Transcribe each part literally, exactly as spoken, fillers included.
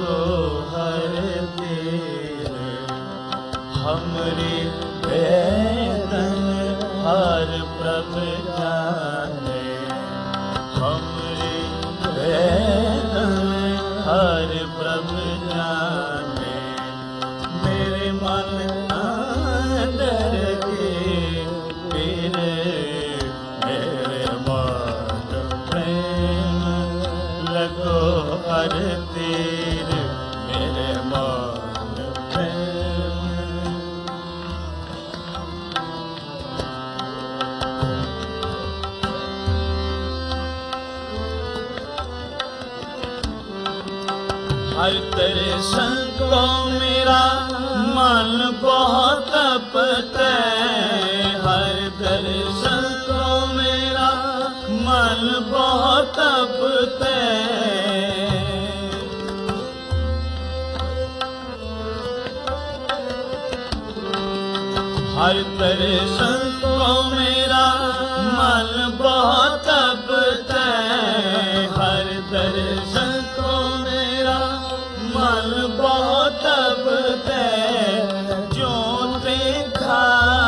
लगो हर तीर हमरी वेदन हर प्रभ जाने हमरी वेदन हर प्रभ जाने मेरे मन अंदर के पीर मेरे मन प्रेम लगो हर तीर मेरे मन प्रेम हर दर्शन को मेरा मन बहुत तपते हर दर्शन को मेरा मन बहुत तपते हर दर्शन को मेरा मन बहुत तपते हर दर्शन को मेरा मन बहुत तपते जो देखा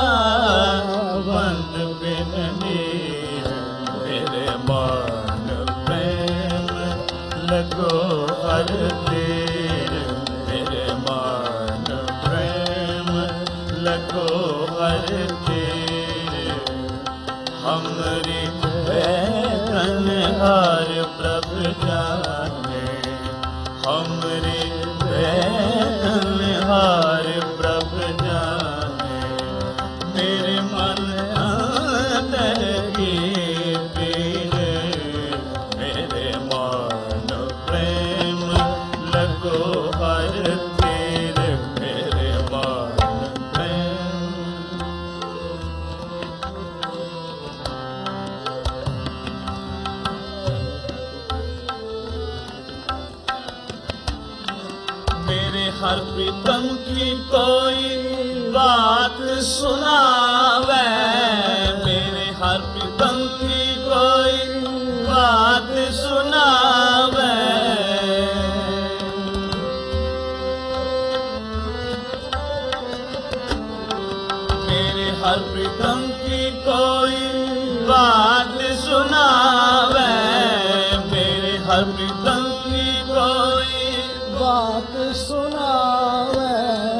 बंद बिन नीर मेरे मन प्रेम लगो हर तीर मेरे मन प्रेम लगो हर तीर हमरी वेदन हर प्रभ जाने हमरी वेदन हर प्रभ जाने मेरे मन अंदर की पीर मेरे मन प्रेम लगो हर तीर मेरे मन प्रेम मेरे हर प्रीतम की कोई बात सुनावे मेरे हर प्रीतम की कोई बात सुनावे मेरे हर प्रीतम की कोई बात सुनावे मेरे हर प्रीतम की कोई बात सुनावे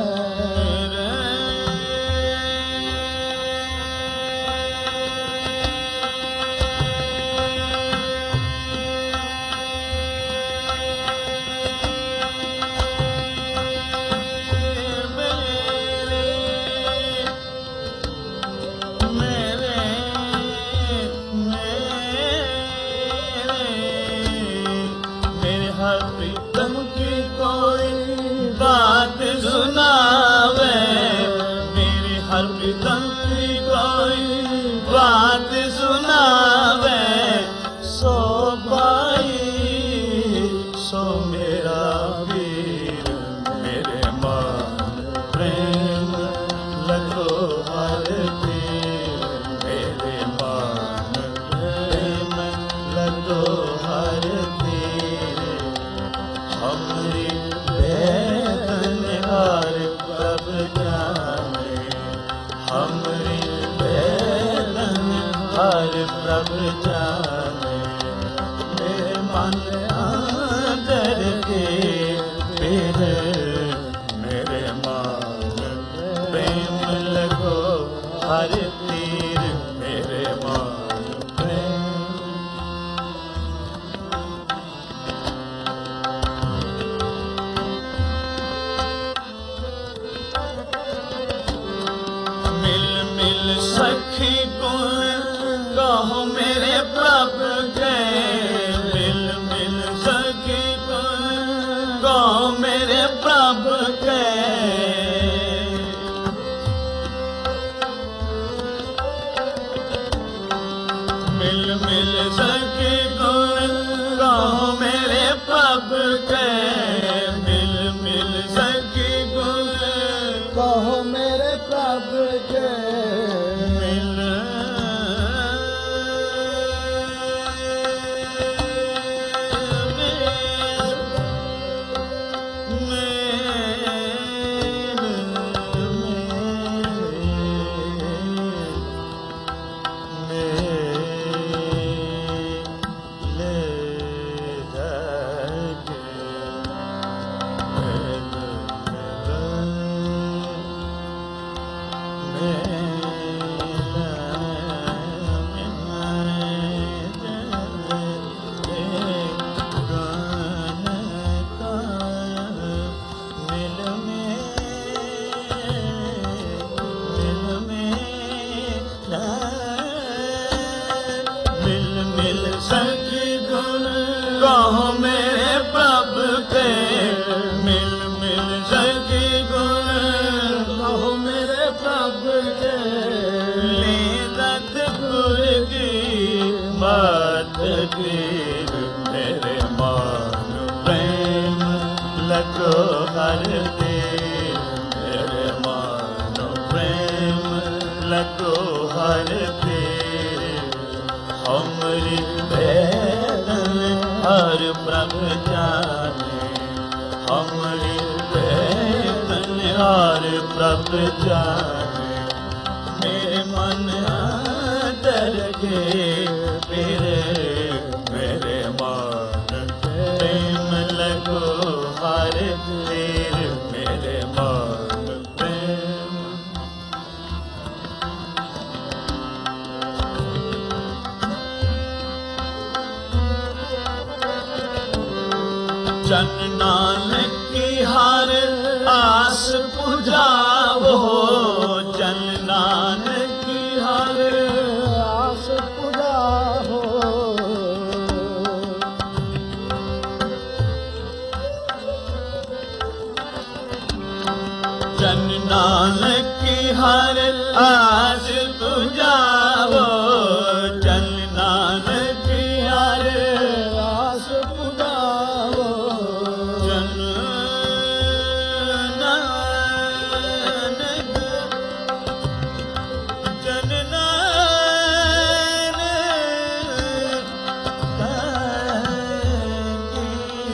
हर प्रीतम की कोई बात सुनावे मेरे हर प्रीतम की कोई बात सुनावे सो भाई सो मेरा वीर मेरे मन प्रेम लगो हर तीर मेरे मन प्रेम लगो हर तीर हमरी वेदन हर प्रभ जाने हमरी वेदन हर प्रभ जाने मेरे मन अंदर के पीर मेरे मन प्रेम लगो हर तीर मेरे मन प्रेम सखी गुण कहो मेरे प्रभु के मिल मिल सखी गुण कहो मेरे प्रभु कहो मेरे प्रभु के मिल मिल सकी गुण कहो मेरे प्रभु के ले रतपुर की बात की मेरे मान प्रेम लगो हर देव मेरे मान प्रेम लगो हर देव हमरी वेदन हर प्रभु जाने हमरी वेदन हर प्रभु जाने मेरे मन अंदर के मेरे मेरे मान प्रेम लगो हर देर मेरे मान प्रेम जन नानक की हर आस पुजाओ जन नानक की हर आस पुजाओ जन नानक की हर आस पुजाओ जन नानक की हर आस पुजाओ जन नानक जन नानक की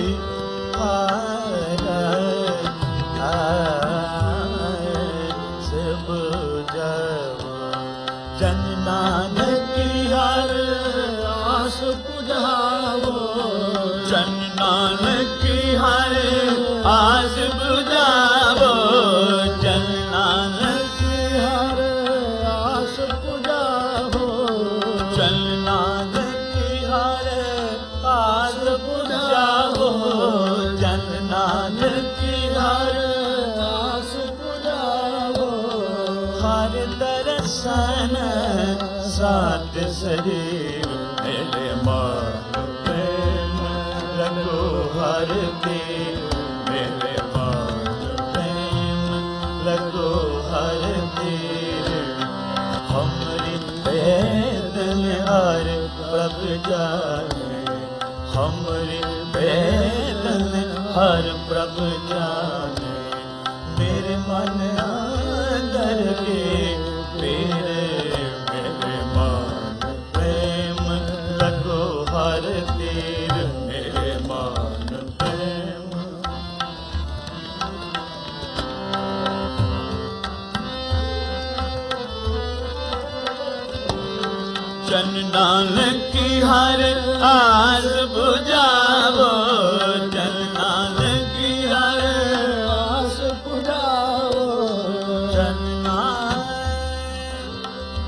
हर आस पुजाओ जन नानक की हर आस पुजाओ जन नानक की हर आस पुजाओ जन नानक की हर आस पुजाओ जन नानक की हर आस पुजाओ जन नानक की हर आस पुजाओ हर दर्शन सात शरीर मेरे मान प्रेम लगो हर देव मेरे मान प्रेम लगो हर देव हमरी वेदन हर प्रभु जाने हमरी वेदन हर प्रभु जाने मेरे मन अंदर के मेरे मेरे मान प्रेम लगो हर तीर मेरे मान प्रेम जन नानक की हर आस बुझाओ जन नानक की हर आस बुझाओ जन नानक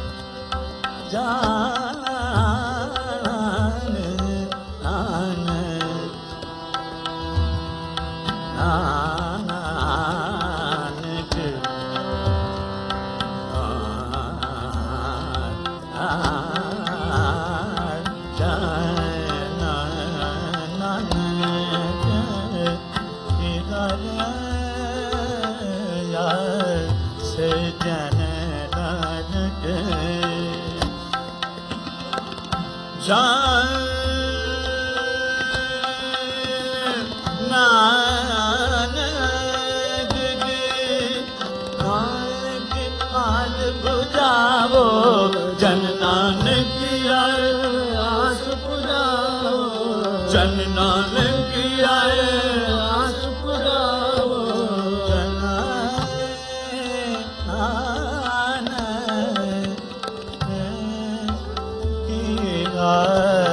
जान नानक नानक से जन नानक जान नानक नानक आस बुझाओ जन नानक की हर आस पुजाओ जन नानक की हर आस पुजाओ जन नानक की हर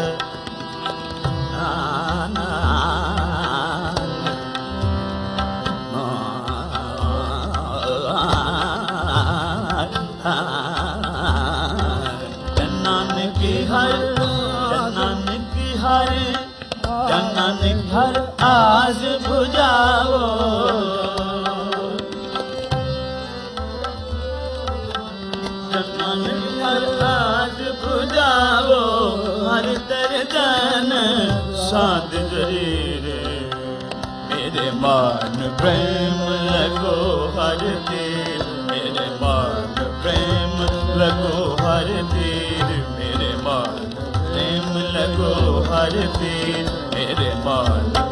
नानक की हर नानक की हर नानक हर आस बुझाओ नानक हर आस बुझाओ हर तरह चैन साध शरीर मेरे मान प्रेम लगो हर तीर मेरे मान प्रेम लगो हर तीर मेरे मान प्रेम लगो हर तीर मेरे मान